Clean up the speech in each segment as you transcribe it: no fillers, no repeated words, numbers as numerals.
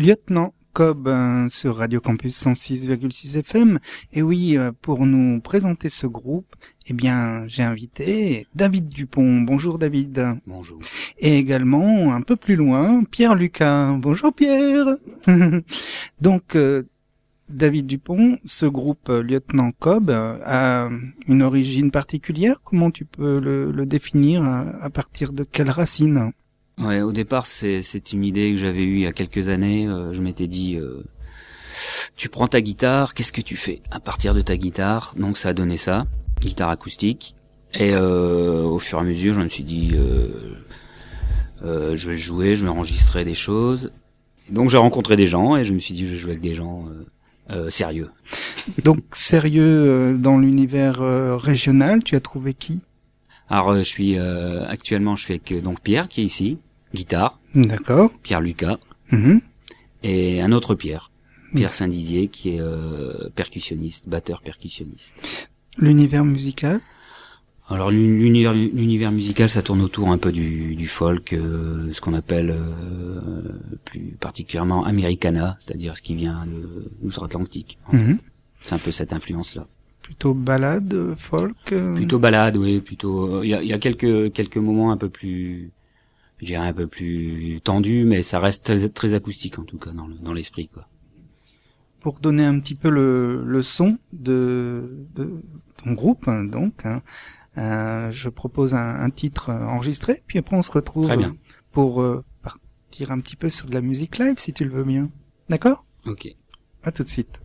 Lieutenant Cobb sur Radio Campus 106,6 FM. Et oui, pour nous présenter ce groupe, eh bien, j'ai invité David Dupont. Bonjour David. Bonjour. Et également, un peu plus loin, Pierre Lucas. Bonjour Pierre. Donc, David Dupont, ce groupe Lieutenant Cobb a une origine particulière. Comment tu peux le définir à partir de quelles racines ? Ouais, au départ, c'est une idée que j'avais eue il y a quelques années. Je m'étais dit, tu prends ta guitare, qu'est-ce que tu fais à partir de ta guitare? Donc ça a donné ça, guitare acoustique. Et au fur et à mesure, je me suis dit, je vais jouer, je vais enregistrer des choses. Et donc j'ai rencontré des gens et je me suis dit, je vais jouer avec des gens sérieux. Donc sérieux dans l'univers régional, tu as trouvé qui? Alors actuellement je suis avec donc Pierre qui est ici, guitare. D'accord. Pierre Lucas. Mm-hmm. Et un autre Pierre Saint-Dizier qui est percussionniste, batteur percussionniste. L'univers musical? Alors l'univers musical, ça tourne autour un peu du folk, ce qu'on appelle plus particulièrement Americana, c'est-à-dire ce qui vient de l'outre-Atlantique. Mm-hmm. C'est un peu cette influence-là. Plutôt ballade, folk. Plutôt ballade, oui. Plutôt. Il y a quelques moments un peu plus, je dirais un peu plus tendus, mais ça reste très acoustique en tout cas dans l'esprit, quoi. Pour donner un petit peu le son de ton groupe, donc, je propose un titre enregistré, puis après on se retrouve pour partir un petit peu sur de la musique live, si tu le veux bien. D'accord ? Ok. À tout de suite.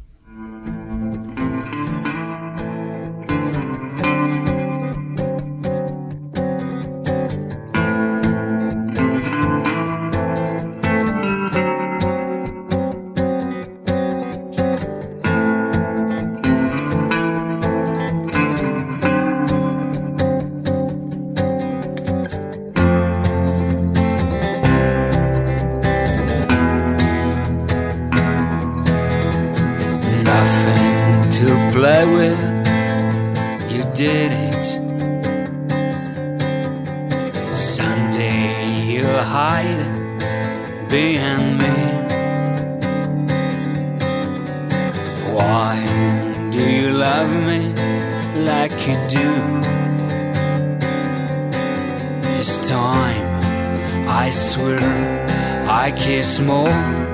Play with, you did it. Someday you'll hide behind me. Why do you love me like you do? This time I swear I kiss more.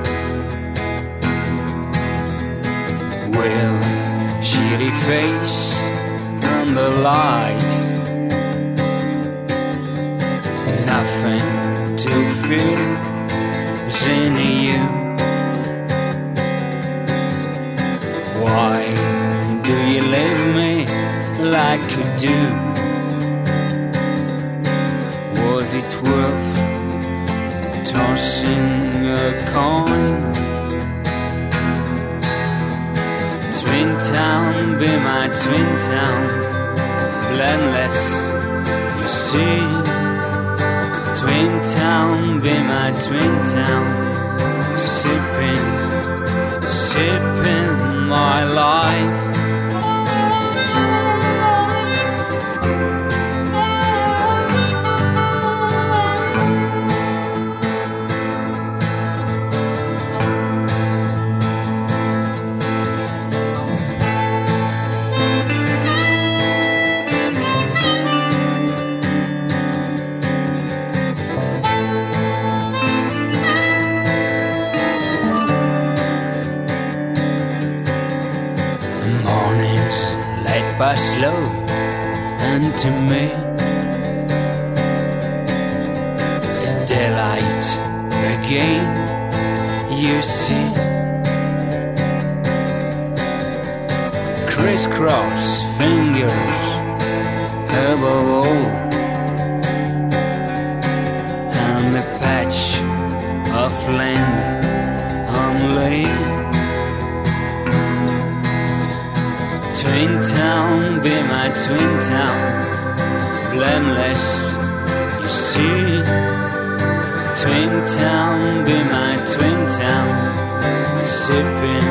Well, shitty face on the lights, nothing to fear is in you. Why do you leave me like you do? Was it worth tossing a coin? Twin town, be my twin town, blameless, you see. Twin town, be my twin town, sipping my life. By slow and to me it's daylight again, you see. Crisscross fingers above all, and the patch of land only. Twin town, be my twin town, blameless, you see. Twin town, be my twin town, sipping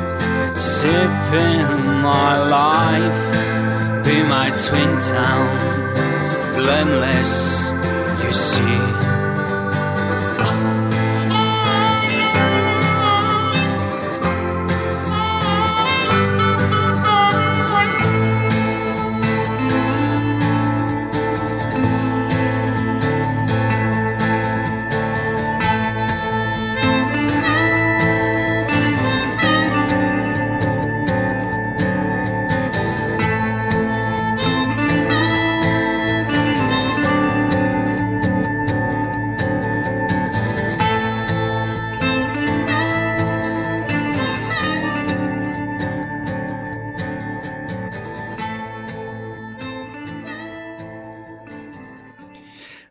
my life. Be my twin town, blameless, you see.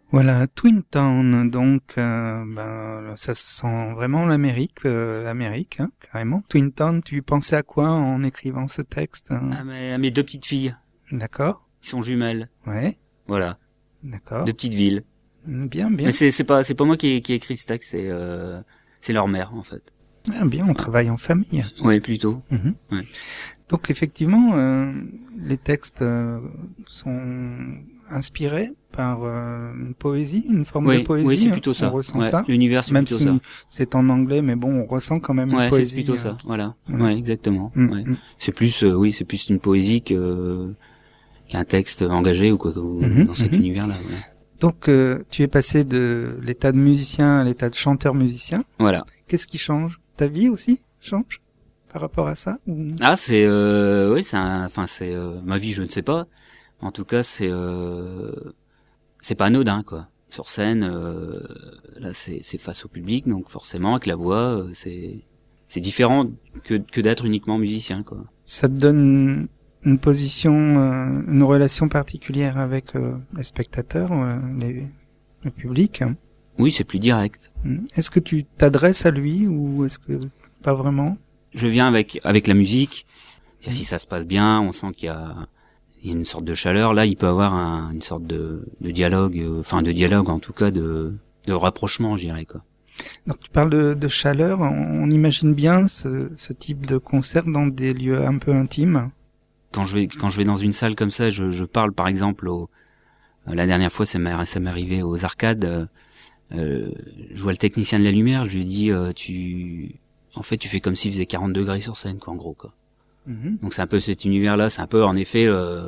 Voilà, Twin Town, donc ça sent vraiment l'Amérique, hein, carrément. Twin Town, tu pensais à quoi en écrivant ce texte, hein? À mes deux petites filles, D'accord. qui sont jumelles. Ouais. Voilà. D'accord. Deux petites villes. Bien, bien. Mais c'est pas moi qui ai écrit ce texte, c'est leur mère en fait. Ah, bien, on travaille en famille. Ouais, plutôt. Mhm. Ouais. Donc effectivement, les textes sont inspirés par une poésie, une forme de poésie. Oui, c'est plutôt ça. On ressent Ouais, ça. l'univers, c'est Même plutôt si ça. c'est en anglais, mais bon, on ressent quand même une Ouais, poésie. c'est plutôt ça. Voilà. Voilà. Ouais, exactement. Ouais. C'est plus, c'est plus une poésie qu'un texte engagé ou quoi, dans cet univers-là. Ouais. Donc, tu es passé de l'état de musicien à l'état de chanteur-musicien. Voilà. Qu'est-ce qui change? Ta vie aussi change par rapport à ça? Ah, c'est, oui, c'est ma vie, je ne sais pas. En tout cas, c'est pas anodin, quoi. Sur scène, là, c'est face au public, donc forcément, avec la voix, c'est différent que d'être uniquement musicien, quoi. Ça te donne une position, une relation particulière avec les spectateurs, le public. Oui, c'est plus direct. Est-ce que tu t'adresses à lui ou est-ce que pas vraiment? Je viens avec la musique. Si ça se passe bien, on sent qu'il y a une sorte de chaleur. Là, il peut avoir une sorte de dialogue, de dialogue en tout cas, de rapprochement, je dirais, quoi. Donc tu parles de chaleur. On imagine bien ce type de concert dans des lieux un peu intimes. Quand je vais dans une salle comme ça, je parle par exemple la dernière fois, ça m'est arrivé aux arcades. Je vois le technicien de la lumière, je lui dis tu fais comme s'il faisait 40 degrés sur scène, quoi, en gros, quoi. Donc c'est un peu cet univers-là, c'est un peu en effet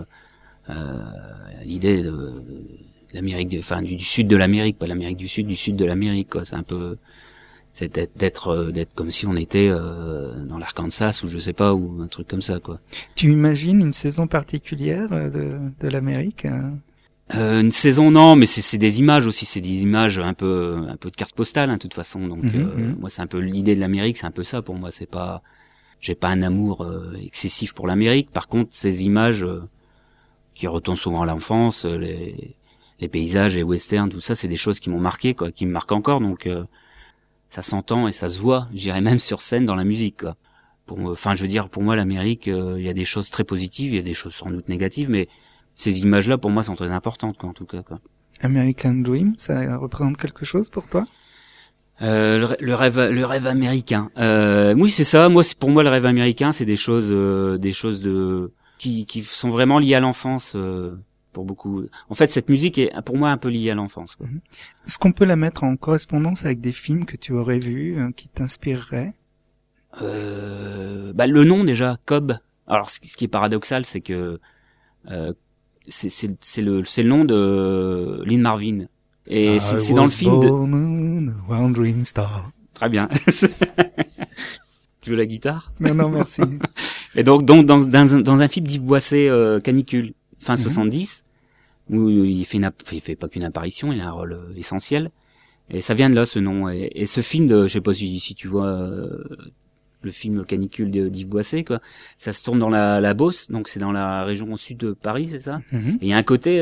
l'idée de l'Amérique, du sud de l'Amérique, pas l'Amérique du sud de l'Amérique, quoi. C'est un peu d'être comme si on était dans l'Arkansas ou je sais pas, ou un truc comme ça, quoi. Tu imagines une saison particulière de l'Amérique? Une saison, non, mais c'est des images aussi, c'est des images un peu de carte postale, hein, de toute façon. Donc moi, c'est un peu l'idée de l'Amérique, c'est un peu ça pour moi. C'est pas, j'ai pas un amour excessif pour l'Amérique. Par contre, ces images qui retournent souvent à l'enfance, les paysages, les westerns, tout ça, c'est des choses qui m'ont marqué, quoi, qui me marquent encore. Donc ça s'entend et ça se voit, j'irais même sur scène dans la musique, quoi. Pour moi, l'Amérique, il y a des choses très positives, il y a des choses sans doute négatives, mais ces images-là, pour moi, sont très importantes, quoi, en tout cas, quoi. American Dream, ça représente quelque chose pour toi? Le rêve américain. Oui, c'est ça. Pour moi, le rêve américain, c'est des choses qui sont vraiment liées à l'enfance, pour beaucoup. En fait, cette musique est, pour moi, un peu liée à l'enfance, quoi. Est-ce qu'on peut la mettre en correspondance avec des films que tu aurais vus, qui t'inspireraient? Le nom, déjà, Cobb. Alors, ce qui est paradoxal, c'est que, c'est le nom de Lynn Marvin. Et c'est dans le film Wandering Star. Très bien. Tu veux la guitare? Non, merci. Et donc dans un film d'Yves Boisset, Canicule, fin 70, où il fait pas qu'une apparition, il a un rôle essentiel. Et ça vient de là, ce nom. Et ce film je sais pas si tu vois le film Canicule d'Yves Boisset, quoi. Ça se tourne dans la Beauce, donc c'est dans la région au sud de Paris, c'est ça. Et il y a un côté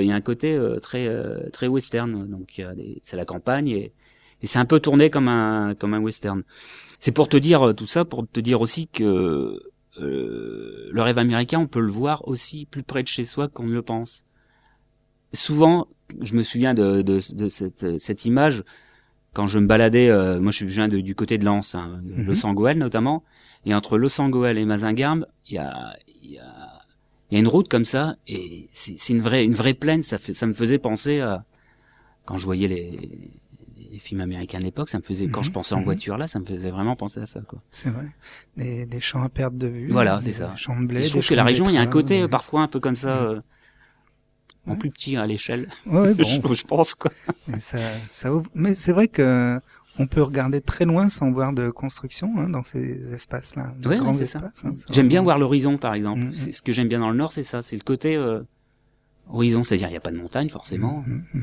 très western, donc c'est la campagne et c'est un peu tourné comme un western. C'est pour te dire tout ça, pour te dire aussi que le rêve américain, on peut le voir aussi plus près de chez soi qu'on ne le pense. Souvent, je me souviens de cette image. Quand je me baladais, moi je viens du côté de Lens, hein, de Los-Angeles notamment, et entre Los-Angeles et Mazingarbe, il y a une route comme ça, et c'est une vraie plaine. Ça me faisait penser à quand je voyais les films américains de l'époque, ça me faisait, quand je pensais en voiture là, ça me faisait vraiment penser à ça, quoi. C'est vrai, des champs à perte de vue. Voilà, c'est ça. Des champs de blé. Je trouve que la région, il y a un côté parfois un peu comme ça. En plus petit à l'échelle, bon. je pense, quoi. Mais ça ouvre. Mais c'est vrai que on peut regarder très loin sans voir de construction, hein, dans ces espaces-là, grands espaces. Hein, j'aime bien voir l'horizon, par exemple. C'est ce que j'aime bien dans le Nord, c'est ça, c'est le côté horizon, c'est-à-dire il y a pas de montagne forcément,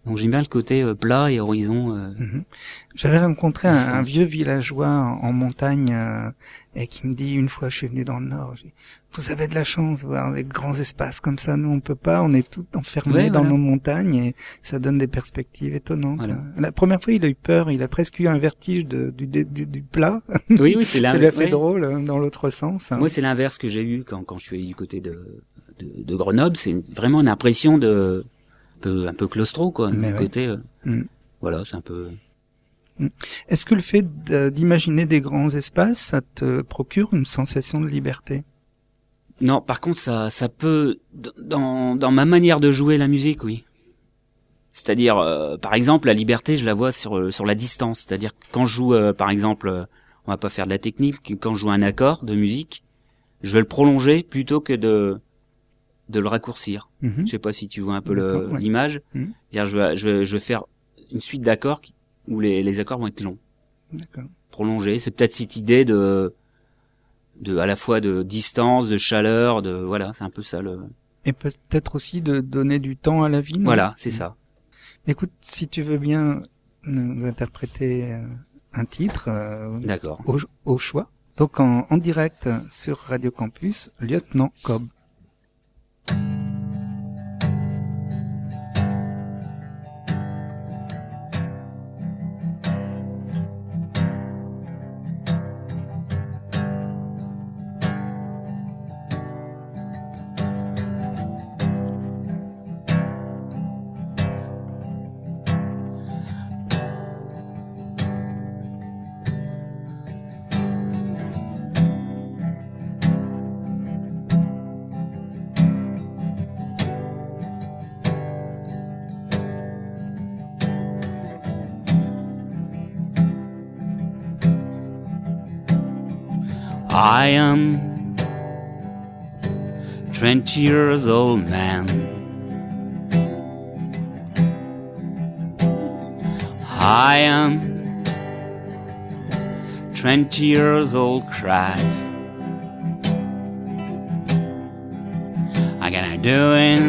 Donc j'aime bien le côté plat et horizon. J'avais rencontré un vieux villageois en montagne et qui me dit une fois, je suis venu dans le Nord, j'ai dit, vous avez de la chance de voir des grands espaces comme ça, nous on peut pas, on est tout enfermés dans nos montagnes et ça donne des perspectives étonnantes. Voilà. La première fois il a eu peur, il a presque eu un vertige du plat. Oui, c'est ça lui a fait drôle dans l'autre sens. Moi c'est l'inverse que j'ai eu quand je suis allé du côté de Grenoble, c'est vraiment une impression un peu claustro quoi. Côté voilà, c'est un peu. Est-ce que le fait d'imaginer des grands espaces, ça te procure une sensation de liberté? Non, par contre, ça peut, dans ma manière de jouer la musique, oui. C'est-à-dire, par exemple, la liberté, je la vois sur la distance. C'est-à-dire, quand je joue, par exemple, on va pas faire de la technique, quand je joue un accord de musique, je vais le prolonger plutôt que de le raccourcir. Je sais pas si tu vois un peu l'image. C'est-à-dire, je vais faire une suite d'accords où les accords vont être longs. D'accord. Prolongés. C'est peut-être cette idée à la fois de distance, de chaleur, voilà, c'est un peu ça Et peut-être aussi de donner du temps à la vie, non? Voilà, c'est ça. Écoute, si tu veux bien nous interpréter un titre. D'accord. Au choix. Donc en direct sur Radio Campus, Lieutenant Cobb. I am 20 years old man. I am 20 years old crab. I gonna doing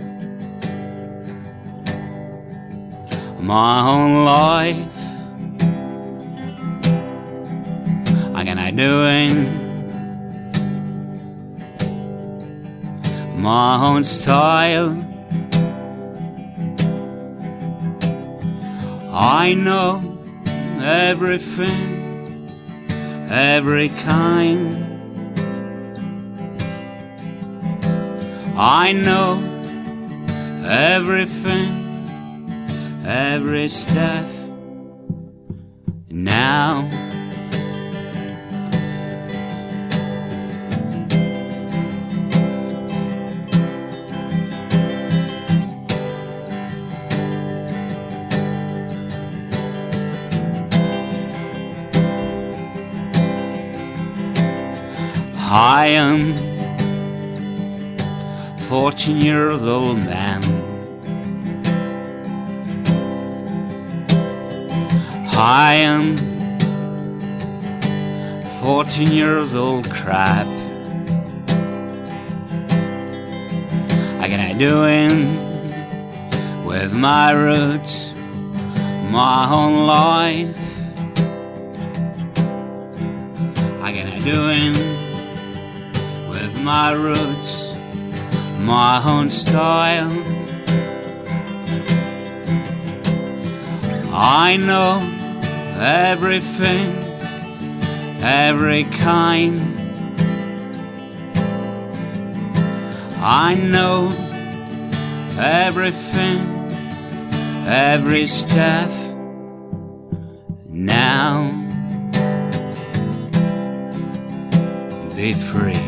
my own life. I gonna doing my own style. I know everything, every kind. I know everything, every step. Now I am 14 years old man. I am 14 years old crap. I gonna doing with my roots, my own life. I gonna doing my roots, my own style. I know everything, every kind. I know everything, every step. Now be free.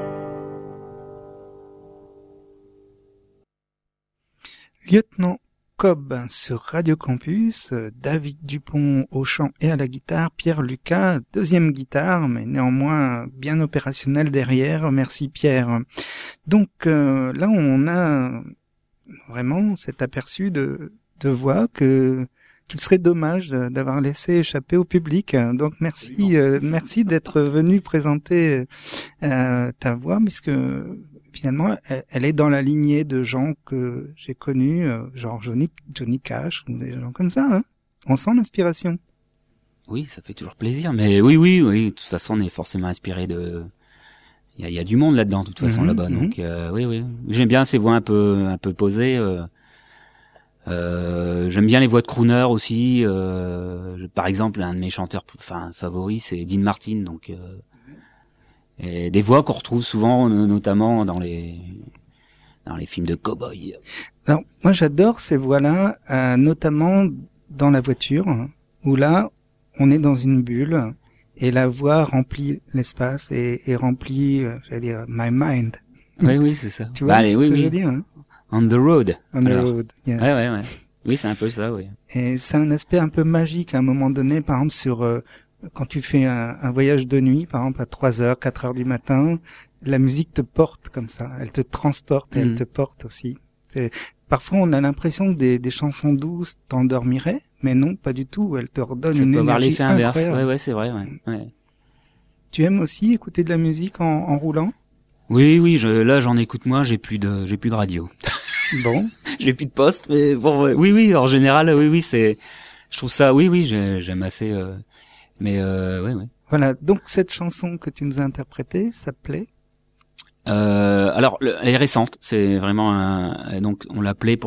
Lieutenant Cobb sur Radio Campus, David Dupont au chant et à la guitare, Pierre Lucas, deuxième guitare, mais néanmoins bien opérationnel derrière. Merci Pierre. Donc là, on a vraiment cet aperçu de voix qu'il serait dommage d'avoir laissé échapper au public. Donc merci d'être venu présenter ta voix, puisque finalement elle est dans la lignée de gens que j'ai connus, genre Johnny Cash ou des gens comme ça. Hein. On sent l'inspiration. Oui, ça fait toujours plaisir. Mais oui. De toute façon, on est forcément inspiré de. Il y a du monde là-dedans, de toute façon là-bas. Donc oui. J'aime bien ces voix un peu posées. J'aime bien les voix de crooner aussi. Par exemple, un de mes chanteurs favoris, c'est Dean Martin. Donc et des voix qu'on retrouve souvent, notamment dans les films de cow-boy. Alors moi j'adore ces voix-là, notamment dans la voiture, où là on est dans une bulle et la voix remplit l'espace et remplit, j'allais dire, my mind. Oui, c'est ça. Tu vois ce que je veux dire, hein? On the road. On the road, yes. Ouais. Oui, c'est un peu ça, oui. Et c'est un aspect un peu magique à un moment donné, par exemple sur quand tu fais un voyage de nuit, par exemple à 3h, 4h du matin, la musique te porte comme ça, elle te transporte et elle te porte aussi. Parfois on a l'impression que des chansons douces t'endormiraient, mais non, pas du tout, elles te redonnent une énergie incroyable. Ouais, c'est vrai, ouais. Tu aimes aussi écouter de la musique en roulant? Oui, là j'en écoute moins, j'ai plus de radio. Bon. J'ai plus de poste, mais bon, oui, en général, oui, je trouve ça, oui, j'aime assez, mais ouais. Voilà, donc cette chanson que tu nous as interprétée s'appelait? Alors, elle est récente, c'est vraiment donc on l'appelait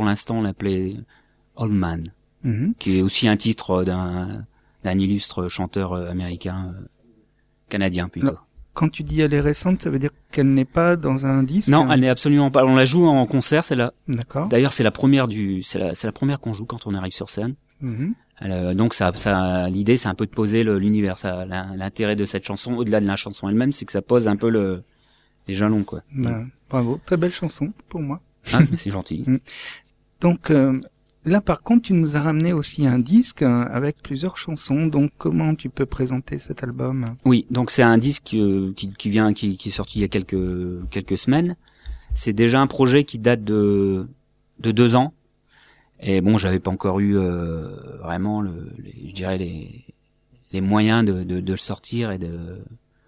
Old Man, qui est aussi un titre d'un illustre chanteur américain, canadien plutôt. Alors, quand tu dis elle est récente, ça veut dire qu'elle n'est pas dans un disque? Non, elle n'est absolument pas. On la joue en concert, celle-là. D'accord. D'ailleurs, c'est la première qu'on joue quand on arrive sur scène. Donc l'idée, c'est un peu de poser l'univers. L'intérêt de cette chanson, au-delà de la chanson elle-même, c'est que ça pose un peu les jalons, quoi. Bravo, très belle chanson pour moi. Ah, mais c'est gentil. Donc là, par contre, tu nous as ramené aussi un disque avec plusieurs chansons. Donc, comment tu peux présenter cet album? Oui, donc c'est un disque qui est sorti il y a quelques semaines. C'est déjà un projet qui date de 2 ans. Et bon, j'avais pas encore eu vraiment je dirais les moyens de le sortir et de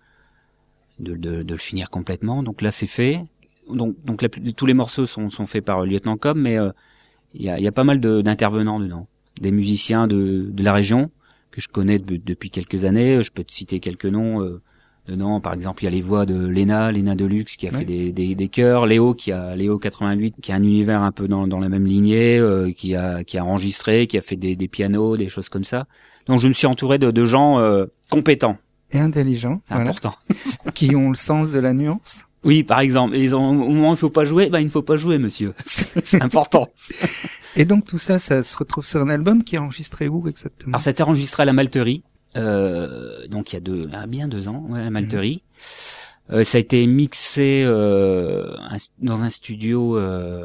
le finir complètement. Donc là, c'est fait. Donc tous les morceaux sont faits par Lieutenant Cobb, mais il y a pas mal d'intervenants dedans, des musiciens de la région que je connais depuis quelques années. Je peux te citer quelques noms dedans. Par exemple, il y a les voix de Léna Deluxe qui a fait des chœurs, Léo 88 qui a un univers un peu dans la même lignée, qui a enregistré, qui a fait des pianos, des choses comme ça. Donc je me suis entouré de gens compétents et intelligents, c'est important, qui ont le sens de la nuance. Oui, par exemple, au moment où il faut pas jouer, il ne faut pas jouer, monsieur. C'est important. Et donc tout ça se retrouve sur un album qui est enregistré où exactement? Alors, ça a été enregistré à la Malterie, donc il y a bien 2 ans, à la Malterie. Ça a été mixé dans un studio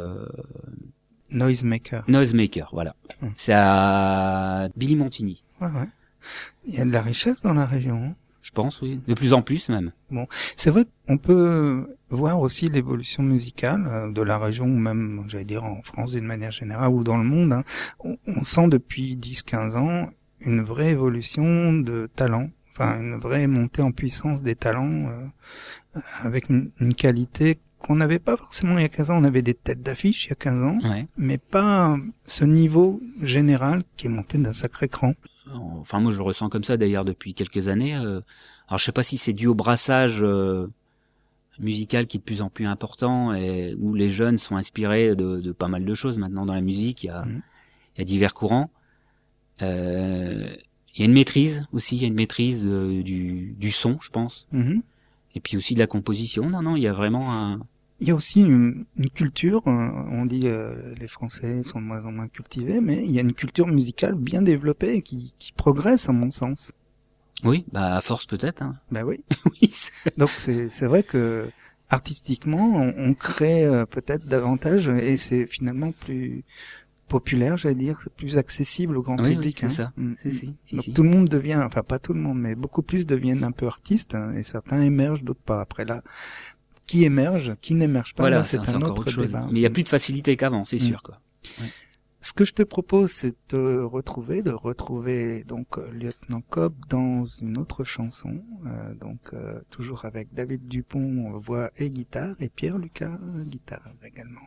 Noisemaker, voilà. C'est à Billy Montigny. Ouais. Il y a de la richesse dans la région. Hein. Je pense, oui. De plus en plus, même. Bon, c'est vrai qu'on peut voir aussi l'évolution musicale de la région, ou même, j'allais dire, en France d'une manière générale, ou dans le monde. Hein. On sent depuis 10-15 ans une vraie évolution de talent, enfin, une vraie montée en puissance des talents, avec une qualité qu'on n'avait pas forcément il y a 15 ans. On avait des têtes d'affiche il y a 15 ans, mais pas ce niveau général qui est monté d'un sacré cran. Enfin, moi, je le ressens comme ça, d'ailleurs, depuis quelques années. Alors, je sais pas si c'est dû au brassage musical qui est de plus en plus important et où les jeunes sont inspirés de pas mal de choses maintenant dans la musique. Il y a divers courants. Il y a une maîtrise aussi. Il y a une maîtrise du son, je pense. Et puis aussi de la composition. Non, il y a vraiment Il y a aussi une culture, on dit les Français sont de moins en moins cultivés, mais il y a une culture musicale bien développée qui progresse à mon sens. Oui, à force peut-être. Hein. Oui. Oui. Donc c'est vrai que artistiquement on crée peut-être davantage et c'est finalement plus populaire, j'allais dire, plus accessible au grand Oui, public. c'est ça. Si. Donc tout le monde devient, enfin pas tout le monde, mais beaucoup plus deviennent un peu artistes, hein, et certains émergent, d'autres pas. Après là, qui émerge, qui n'émerge pas, voilà, là, c'est un encore autre autre chose. débat. Mais il y a plus de facilité qu'avant, c'est sûr, quoi. Ouais. Ce que je te propose, c'est de retrouver donc Lieutenant Cobb dans une autre chanson, toujours avec David Dupont, voix et guitare, et Pierre Lucas, guitare également.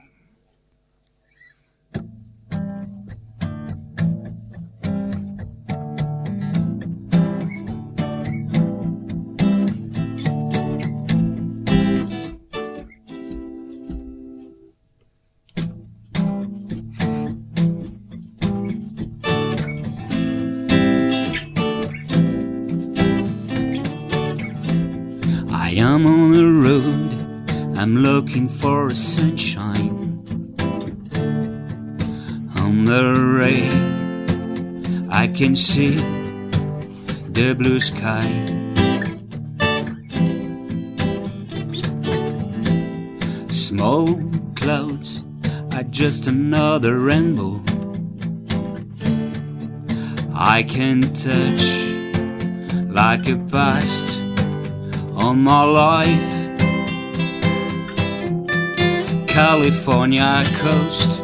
I am on the road, I'm looking for sunshine. On the rain, I can see the blue sky. Small clouds are just another rainbow I can touch like a past on my life. California coast,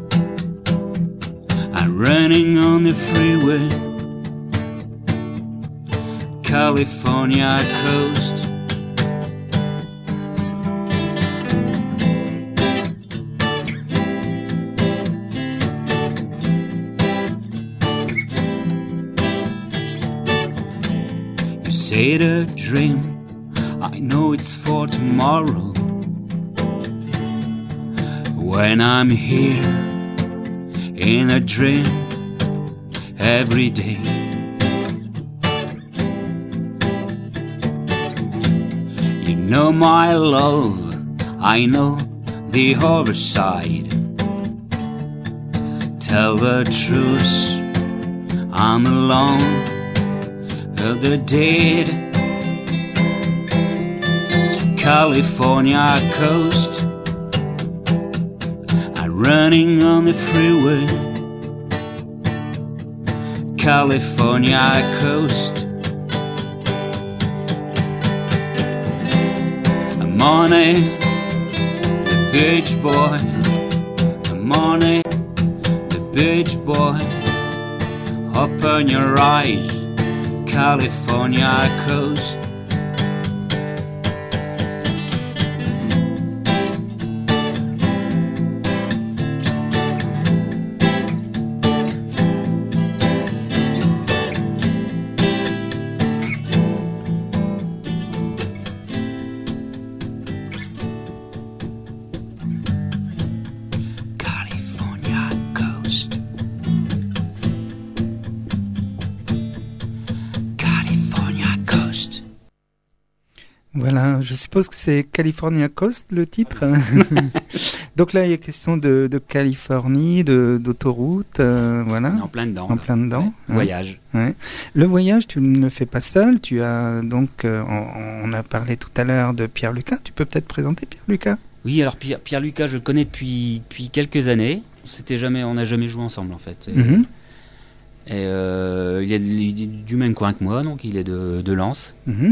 I'm running on the freeway. California coast. You say the dream, I know it's for tomorrow. When I'm here in a dream every day, you know my love, I know the other side. Tell the truth, I'm alone of the dead. California coast, I'm running on the freeway. California coast, I'm on it, the beach boy. I'm on it, the beach boy. Open your eyes, California coast. Voilà, je suppose que c'est California Coast le titre. Donc là, il y a question de Californie, d'autoroute, voilà. En plein dedans. En plein dedans. Ouais. Hein. Voyage. Ouais. Le voyage, tu ne le fais pas seul. Tu as donc, on a parlé tout à l'heure de Pierre Lucas. Tu peux peut-être présenter Pierre Lucas? Oui, alors Pierre Lucas, je le connais depuis quelques années. On n'a jamais joué ensemble en fait. Et il est du même coin que moi, donc il est de Lens.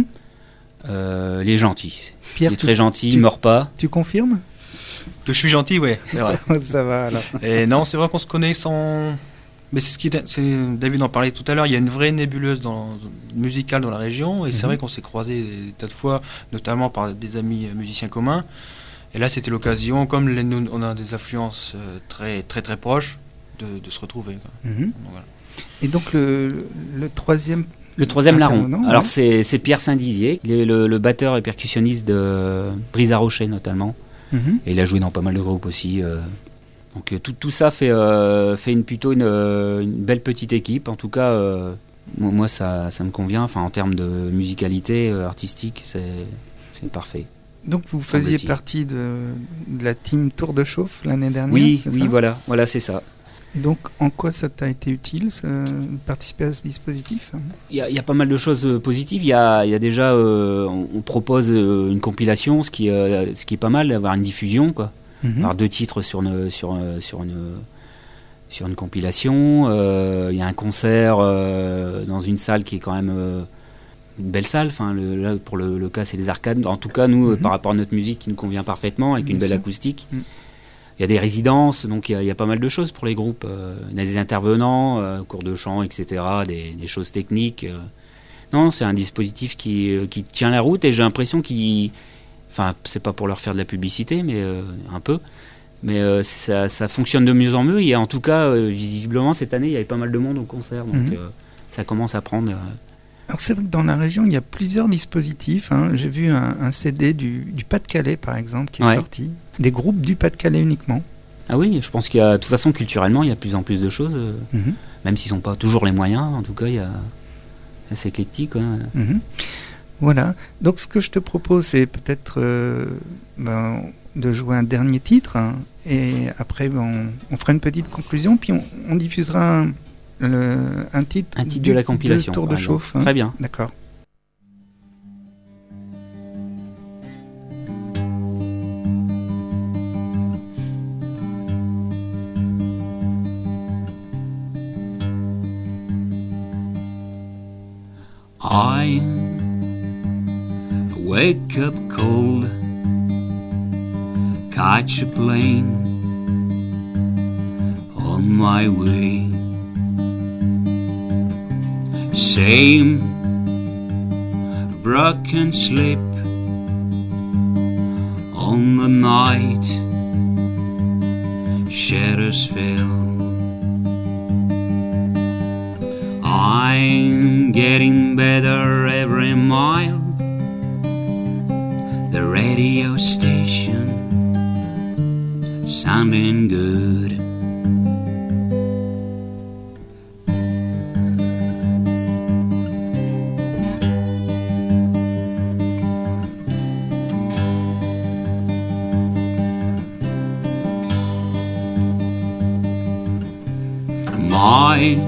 Il est gentil. Pierre, il est très gentil, il meurt pas. Tu confirmes que je suis gentil? Ouais, c'est vrai. Ça va alors. Et non, c'est vrai qu'on se connaît sans. Mais David en parlait tout à l'heure. Il y a une vraie nébuleuse musicale dans la région, et c'est vrai qu'on s'est croisés des tas de fois, notamment par des amis musiciens communs. Et là, c'était l'occasion, comme on a des influences très très très proches, de se retrouver. Donc, voilà. Et donc le troisième. Le troisième larron. Alors c'est Pierre Saint-Dizier, il est le batteur et percussionniste de Brise à Rocher notamment. Et il a joué dans pas mal de groupes aussi. Donc tout ça fait plutôt une belle petite équipe. En tout cas, moi ça me convient. Enfin en termes de musicalité artistique, c'est parfait. Donc vous faisiez partie de la team Tour de Chauffe l'année dernière? Oui, voilà c'est ça. Et donc, en quoi ça t'a été utile, de participer à ce dispositif? Il y a pas mal de choses positives. Il y a déjà, on propose une compilation, ce qui est pas mal, d'avoir une diffusion, quoi. Avoir 2 titres sur une sur une compilation. Il y a un concert dans une salle qui est quand même une belle salle. Enfin, là, pour le cas, c'est les arcades. En tout cas, nous, par rapport à notre musique, qui nous convient parfaitement, avec une belle acoustique. Il y a des résidences, donc il y a pas mal de choses pour les groupes. Il y a des intervenants, cours de chant, etc., des choses techniques. Non, c'est un dispositif qui tient la route, et j'ai l'impression qu'il... Enfin, c'est pas pour leur faire de la publicité, mais un peu. Mais ça fonctionne de mieux en mieux. Et en tout cas, visiblement, cette année, il y avait pas mal de monde au concert. Donc ça commence à prendre... Alors c'est vrai que dans la région, il y a plusieurs dispositifs. Hein. J'ai vu un CD du Pas-de-Calais, par exemple, qui est sorti. Des groupes du Pas-de-Calais uniquement. Ah oui, je pense qu'il y a... De toute façon, culturellement, il y a de plus en plus de choses. Même s'ils n'ont pas toujours les moyens. En tout cas, il y a... C'est éclectique. Voilà. Donc ce que je te propose, c'est peut-être de jouer un dernier titre. Hein, et après, on fera une petite conclusion. Puis on diffusera un titre de la compilation. Tour de chauffe. Hein. Très bien. D'accord. I wake up cold, catch a plane on my way. Same broken sleep on the night, shadows fill. I'm getting better every mile. The radio station sounding good. My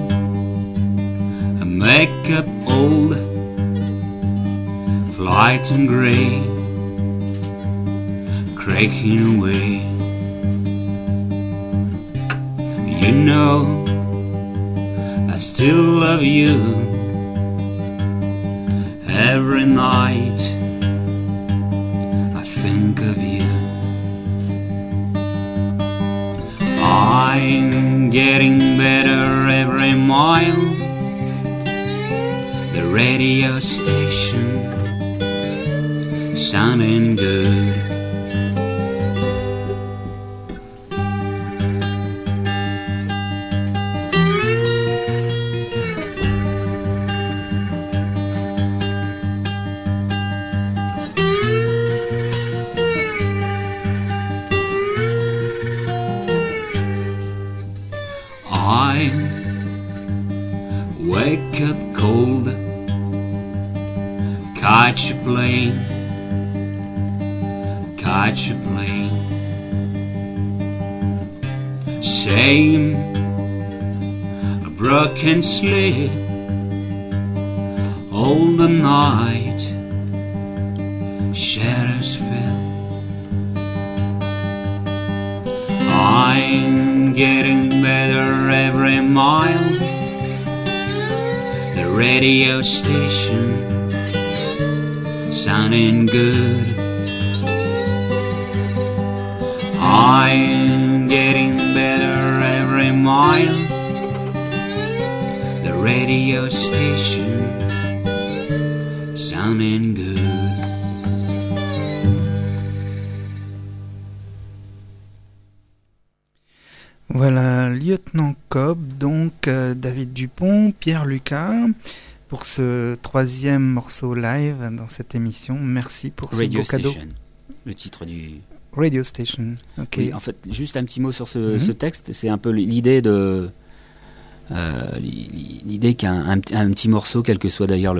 makeup old, flight and grey, cracking away. You know I still love you. Every night I think of you. I'm getting better every mile. The radio station sounding good. I wake up cold, catch a plane, catch a plane. Same a broken sleep all the night, shadows fill. I'm getting better every mile. The radio station sounding good. I'm getting better every mile. The radio station sounding good. Voilà, Lieutenant Cobb, donc David Dupont, Pierre Lucas, pour ce troisième morceau live dans cette émission. Merci pour ce beau cadeau. Le titre du... Radio Station, ok. Oui, en fait, juste un petit mot sur ce texte, c'est un peu l'idée de... l'idée qu'un petit morceau, quel que soit d'ailleurs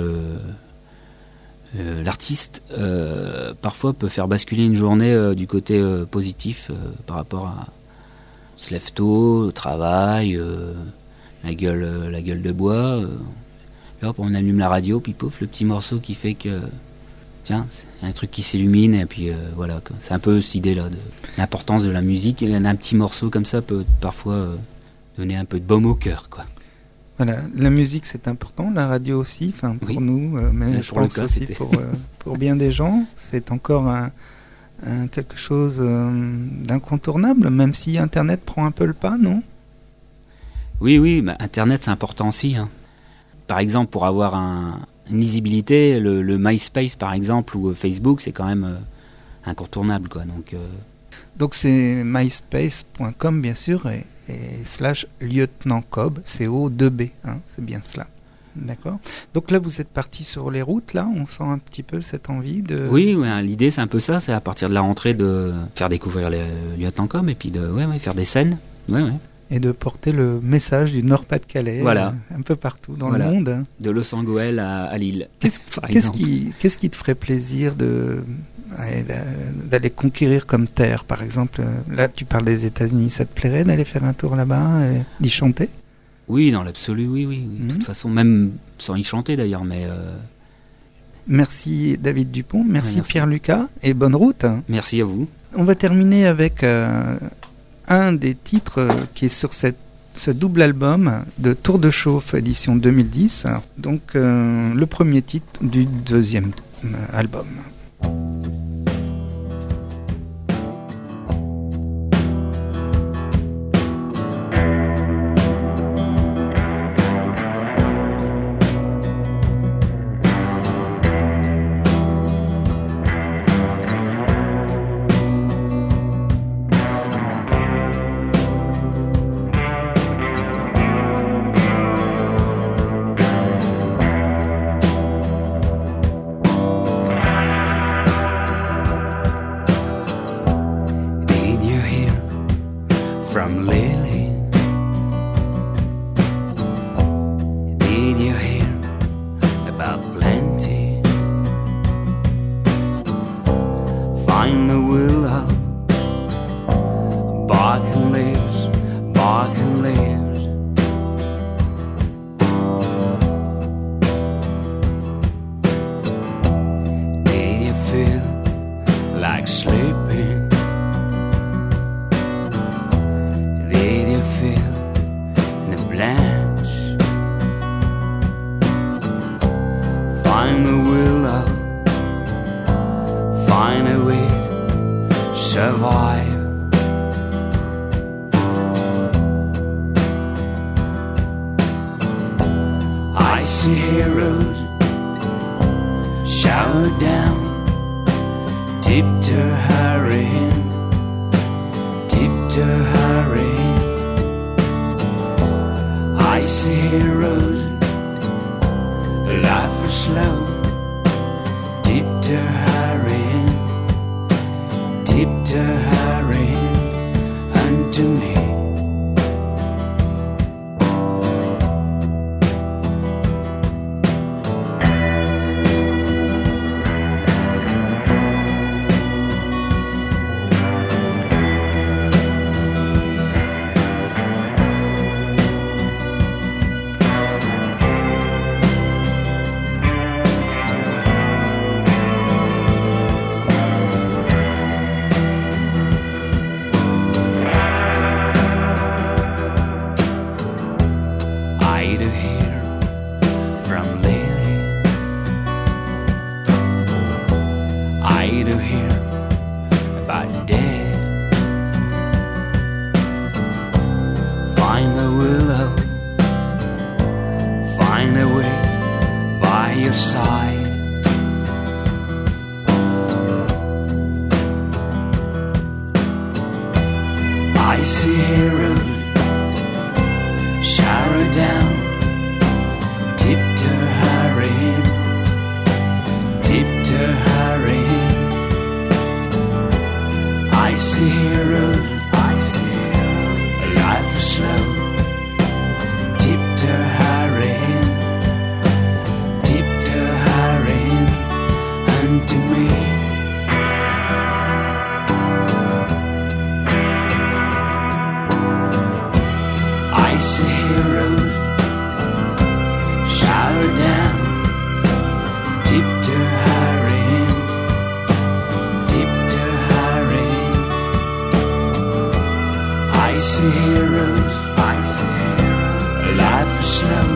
l'artiste, parfois peut faire basculer une journée du côté positif par rapport à... se lève tôt, au travail, la gueule de bois. Et hop, on allume la radio, puis pouf, le petit morceau qui fait que, tiens, c'est un truc qui s'illumine, et puis voilà, quoi. C'est un peu cette idée-là, de l'importance de la musique. Et un petit morceau comme ça peut parfois donner un peu de baume au cœur, quoi. Voilà, la musique c'est important, la radio aussi, enfin pour Oui. nous, mais Là, je pour le pense cas, aussi c'était- pour bien des gens, c'est encore quelque chose d'incontournable, même si Internet prend un peu le pas, non? Oui, bah, Internet c'est important aussi, hein. Par exemple, pour avoir une lisibilité, le MySpace par exemple ou Facebook, c'est quand même incontournable, quoi. Donc c'est myspace.com bien sûr et /lieutenant Cobb, CO2B, hein, c'est bien cela. D'accord. Donc là vous êtes parti sur les routes, là, on sent un petit peu cette envie de... Oui, ouais, l'idée c'est un peu ça, c'est à partir de la rentrée de faire découvrir le Lieutenant Com et puis de faire des scènes. Ouais. Et de porter le message du Nord-Pas-de-Calais Voilà. Un peu partout dans Voilà. le monde. Hein. De Los Angeles à Lille. par Qu'est-ce exemple. qui te ferait plaisir d'aller conquérir comme terre, par exemple? Là, tu parles des États-Unis, ça te plairait d'aller faire un tour là-bas et d'y chanter? Oui, dans l'absolu, oui. De toute façon, même sans y chanter d'ailleurs, mais... Merci David Dupont, merci, Merci. Pierre Lucas et bonne route. Merci à vous. On va terminer avec un des titres qui est sur ce double album de Tour de Chauffe édition 2010, donc le premier titre du deuxième album. Did you hear from Lily? Did you hear about plenty? Find the willow, bark and leaves, bark and leaves. Did you feel like sleeping? Did you feel the blanch? Find the willow, find a way, survive. I see heroes shower down, tiptoe hurrying, tiptoe hurrying. I see heroes, life is slow, tiptoe hurrying, tiptoe hurrying unto me. I do hear from Lily. I do hear about dead. Find the willow, find a way by your side. I see heroes shower down, tiptoe hurrying, tiptoe hurrying. I see heroes, life is slow, tiptoe hurrying, tiptoe hurrying unto me. I see heroes shower down, tiptoe hurrying, tiptoe hurrying. I see heroes, life is snow.